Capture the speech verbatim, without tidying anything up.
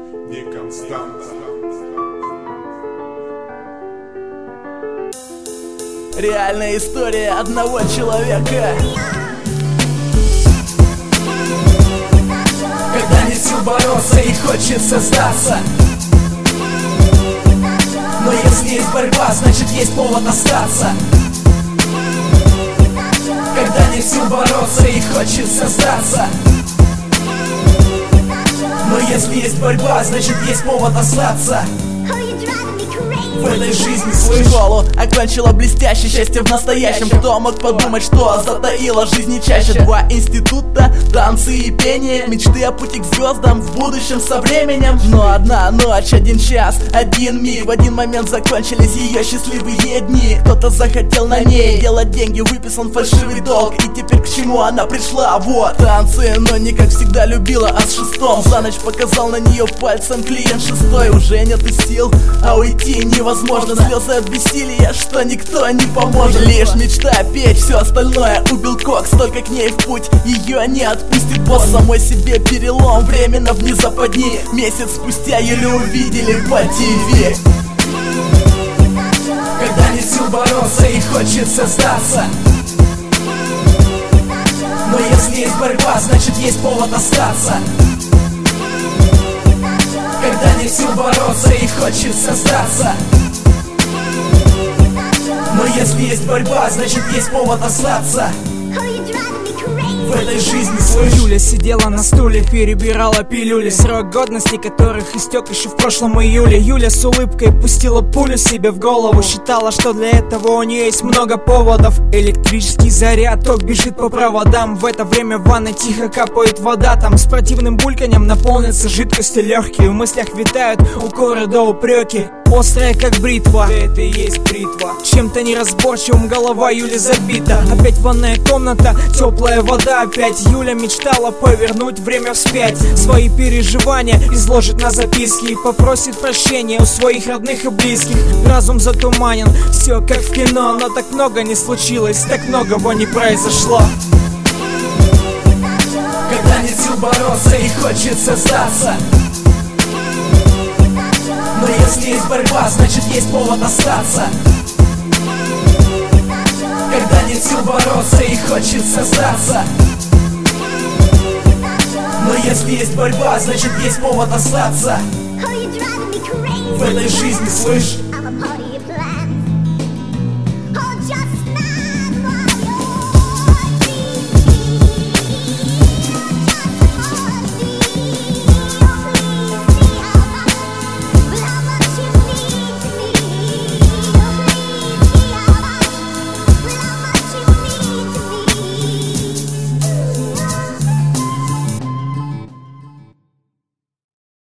не константа. Реальная история одного человека. Когда нет сил бороться и хочется сдаться, но если есть борьба, значит есть повод остаться. Когда нет сил бороться и хочется сдаться, но если есть борьба, значит есть повод остаться. В этой жизни свою школу окончила блестяще, счастье в настоящем. Кто мог подумать, что затаила жизни чаще? Два института, танцы и пение, мечты о пути к звездам в будущем со временем. Но одна ночь, один час, один миг, в один момент закончились ее счастливые дни. Кто-то захотел на ней делать деньги, выписан фальшивый долг, и теперь к чему она пришла? Вот танцы, но не как всегда любила, а с шестом. За ночь показал на нее пальцем клиент шестой. Уже нет и сил, а уйти невозможно. Слезы от бессилия, что никто не поможет. Лишь мечта петь, все остальное убил кокс. Только к ней в путь, ее не отпустит босс. Самой себе перелом, временно в западни. Месяц спустя еле увидели по ТВ. Когда нет сил бороться и хочется сдаться, но если есть борьба, значит есть повод остаться. Когда нет сил бороться и хочется сдаться, но если есть борьба, значит есть повод остаться. В этой жизни слышь. Юля сидела на стуле, перебирала пилюли, срок годности которых истек еще в прошлом июле. Юля с улыбкой пустила пулю себе в голову, считала, что для этого у нее есть много поводов. Электрический заряд, ток бежит по проводам. В это время в ванной тихо капает вода. Там с противным бульканьем наполнятся жидкости легкие. В мыслях витают укоры да упреки, острая как бритва. Да это и есть бритва. Чем-то неразборчивым голова Юли забита. Опять ванная комната, теплая вода. Опять Юля мечтала повернуть время вспять. Свои переживания изложит на записке и попросит прощения у своих родных и близких. Разум затуманен, все как в кино, но так много не случилось, так многого не произошло. Когда нет сил бороться и хочется сдаться, но если есть борьба, значит есть повод остаться. Когда нет сил бороться и хочется сдаться, но если есть борьба, значит есть повод остаться. В этой жизни слышь.